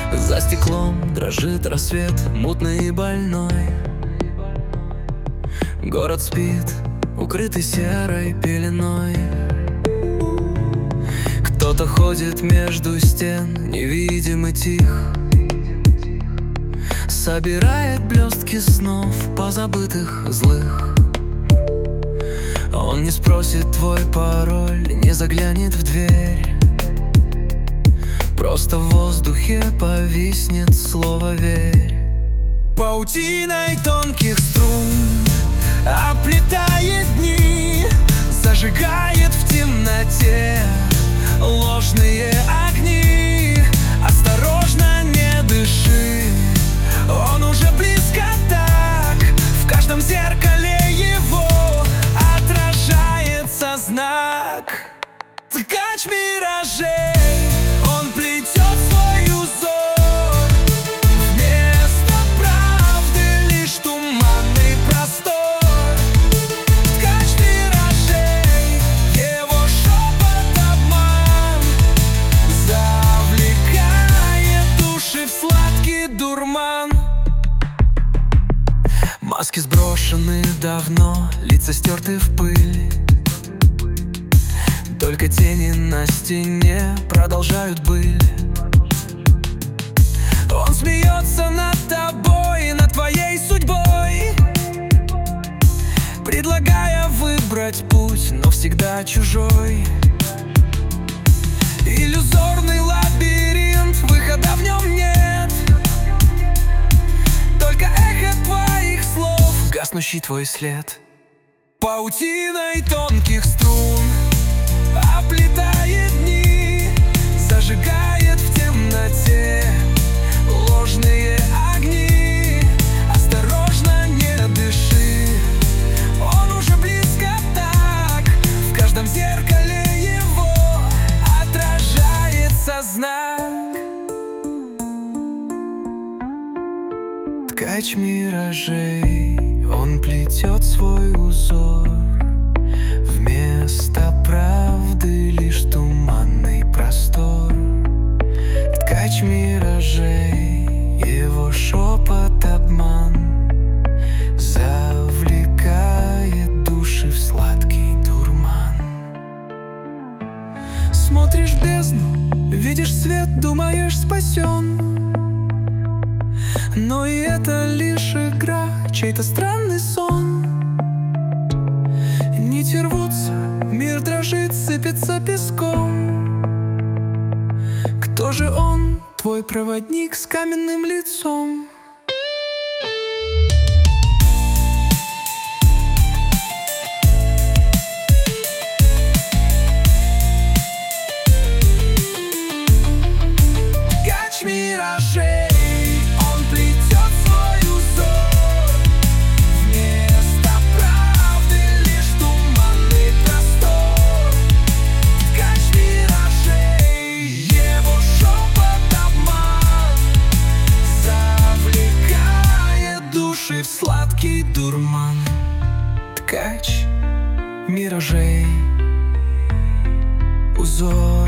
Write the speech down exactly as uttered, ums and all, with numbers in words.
За стеклом дрожит рассвет, мутный и больной. Город спит, укрытый серой пеленой. Кто-то ходит между стен, невидимый тих, собирает блестки снов позабытых злых. Он не спросит твой пароль, не заглянет в дверь. Просто в воздухе повиснет слово «верь». Паутиной тонких струн оплетает дни, зажигает в темноте ложные огни. Осторожно, не дыши, он уже близко так. В каждом зеркале его отражается знак. Ткач миражей, он плетет свой узор. Вместо правды лишь туманный простор. Ткач миражей, его шепот обман завлекает души в сладкий дурман. Маски сброшены давно, лица стерты в пыль. Только тени на стене продолжают быль. Он смеется над тобой, над твоей судьбой, предлагая выбрать путь, но всегда чужой. Иллюзорный лабиринт, выхода в нем нет. Только эхо твоих слов, гаснущий твой след. Паутиной тонких струн оплетает дни, зажигает в темноте ложные огни. Осторожно, не дыши, он уже близко так. В каждом зеркале его отражается знак. Ткач миражей, он плетет свой узор. Вместо правды лишь туманный простор. Ткач миражей, его шепот обман завлекает души в сладкий дурман. Смотришь в бездну, видишь свет, думаешь спасен. Но и это лишь игра, чей-то странный сон. Нити рвутся, мир дрожит, сыпется песком. Кто же он, твой проводник с каменным лицом? Ткач миражей, в сладкий дурман. Ткач миражей, узор.